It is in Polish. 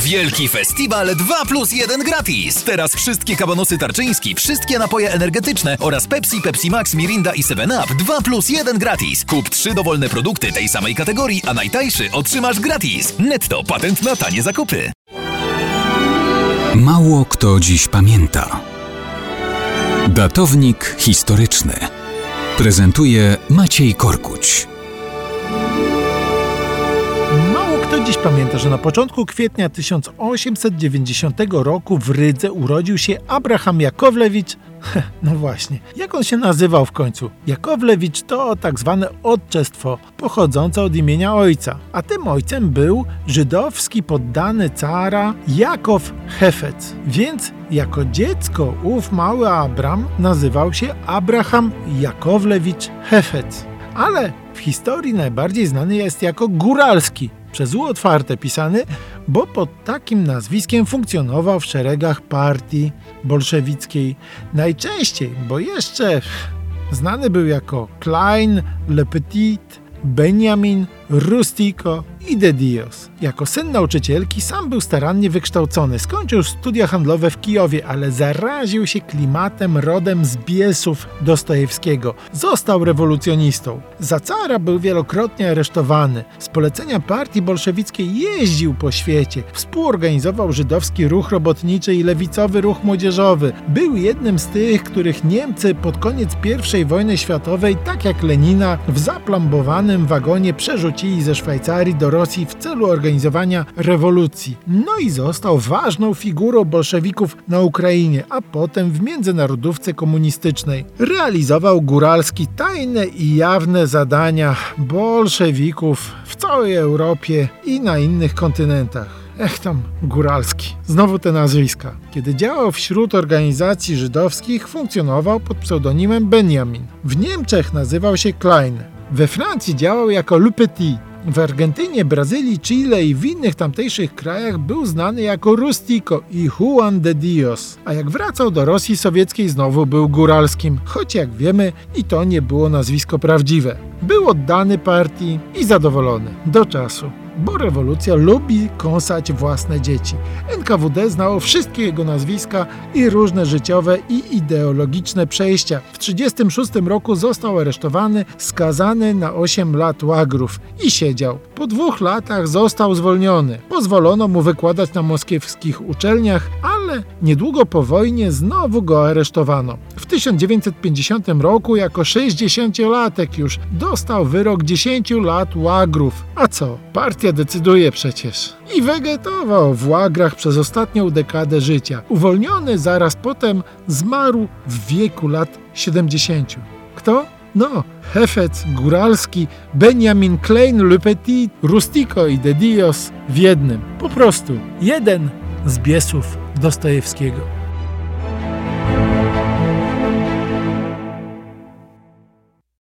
Wielki festiwal 2+1 gratis. Teraz wszystkie kabanosy Tarczyński, wszystkie napoje energetyczne oraz Pepsi, Pepsi Max, Mirinda i 7up 2+1 gratis. Kup 3 dowolne produkty tej samej kategorii, a najtańszy otrzymasz gratis. Netto, patent na tanie zakupy. Mało kto dziś pamięta. Datownik historyczny prezentuje Maciej Korkuć. Mało kto dziś pamięta, że na początku kwietnia 1890 roku w Rydze urodził się Abraham Jakowlewicz. No właśnie, jak on się nazywał w końcu? Jakowlewicz to tak zwane odczestwo pochodzące od imienia ojca, a tym ojcem był żydowski poddany cara Jakow Hefec, więc jako dziecko ów mały Abram nazywał się Abraham Jakowlewicz Hefec, ale w historii najbardziej znany jest jako Góralski, przez U otwarte pisany, bo pod takim nazwiskiem funkcjonował w szeregach partii bolszewickiej. Najczęściej, bo jeszcze znany był jako Klein, Le Petit, Benjamin, Rustico i de Dios. Jako syn nauczycielki sam był starannie wykształcony. Skończył studia handlowe w Kijowie, ale zaraził się klimatem rodem z Biesów Dostojewskiego. Został rewolucjonistą. Za cara był wielokrotnie aresztowany. Z polecenia partii bolszewickiej jeździł po świecie. Współorganizował żydowski ruch robotniczy i lewicowy ruch młodzieżowy. Był jednym z tych, których Niemcy pod koniec I wojny światowej, tak jak Lenina, w zaplambowanym wagonie przerzucili ze Szwajcarii do Rosji w celu organizowania rewolucji. No i został ważną figurą bolszewików na Ukrainie, a potem w międzynarodówce komunistycznej. Realizował Góralski tajne i jawne zadania bolszewików w całej Europie i na innych kontynentach. Tam Góralski. Znowu te nazwiska. Kiedy działał wśród organizacji żydowskich, funkcjonował pod pseudonimem Benjamin. W Niemczech nazywał się Klein. We Francji działał jako Le Petit. W Argentynie, Brazylii, Chile i w innych tamtejszych krajach był znany jako Rustico i Juan de Dios. A jak wracał do Rosji sowieckiej, znowu był Góralskim, choć jak wiemy i to nie było nazwisko prawdziwe. Był oddany partii i zadowolony. Do czasu. Bo rewolucja lubi kąsać własne dzieci. NKWD znało wszystkie jego nazwiska i różne życiowe i ideologiczne przejścia. W 1936 roku został aresztowany, skazany na 8 lat łagrów i siedział. Po 2 latach został zwolniony. Pozwolono mu wykładać na moskiewskich uczelniach, ale niedługo po wojnie znowu go aresztowano. W 1950 roku jako 60-latek już dostał wyrok 10 lat łagrów. A co? Partia decyduje przecież. I wegetował w łagrach przez ostatnią dekadę życia. Uwolniony zaraz potem zmarł w wieku lat 70. Kto? No, Hefec, Góralski, Benjamin, Klein, Le Petit, Rustico i de Dios w jednym. Po prostu jeden z Biesów Dostojewskiego.